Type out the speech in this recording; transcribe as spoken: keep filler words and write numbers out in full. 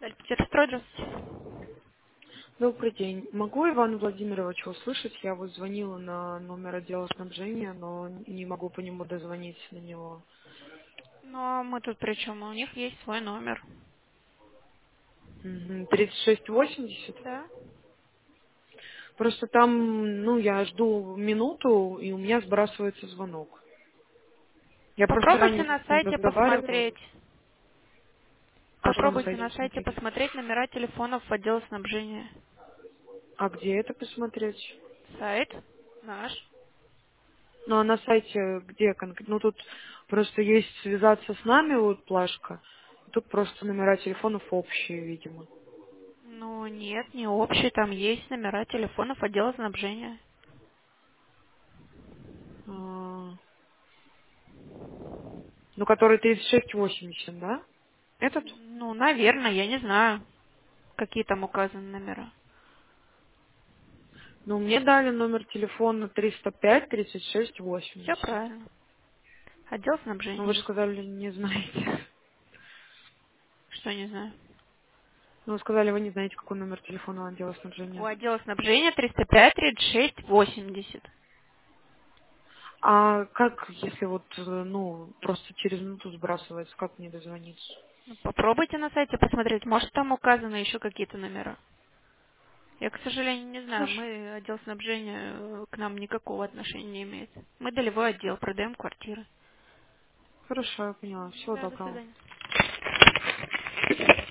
Петерстрой, здравствуйте. Добрый день. Могу Ивана Владимировича услышать? Я вот звонила на номер отдела снабжения, но не могу по нему дозвониться на него. Ну, а мы тут при чем? У них есть свой номер. Мгм. тридцать шесть восемьдесят. Да? Просто там, ну, я жду минуту, и у меня сбрасывается звонок. Я просто Попробуйте ранее на с ним сайте разговаривала. посмотреть. А что на Попробуйте сайте на сайте посмотреть? посмотреть номера телефонов в отдел снабжения. А где это посмотреть? Сайт наш. Ну, а на сайте где конкретно? Ну, тут просто есть связаться с нами, вот плашка. Тут просто номера телефонов общие, видимо. Ну, нет, не общий. Там есть номера телефонов отдела снабжения. А, Ну, который тридцать шесть восемьдесят, да? Этот? Ну, наверное, я не знаю, какие там указаны номера. Ну, мне дали номер телефона триста пять тридцать шесть Все восемьдесят. правильно. Отдел Ну, вы же снабжения. сказали, не знаете. Что не знаю. Ну, вы сказали, вы не знаете, какой номер телефона у отдела У снабжения. отдела снабжения триста пять тридцать шесть восемьдесят. А как, если вот, э, ну, просто через минуту сбрасывается, как мне дозвониться? Ну, попробуйте на сайте посмотреть, может там указаны еще какие-то номера. Я, к сожалению, не знаю, Хорошо. мы отдел снабжения э, к нам никакого отношения не имеет. Мы долевой отдел, продаем квартиры. Хорошо, я поняла. Всего Да, до доброго. свидания.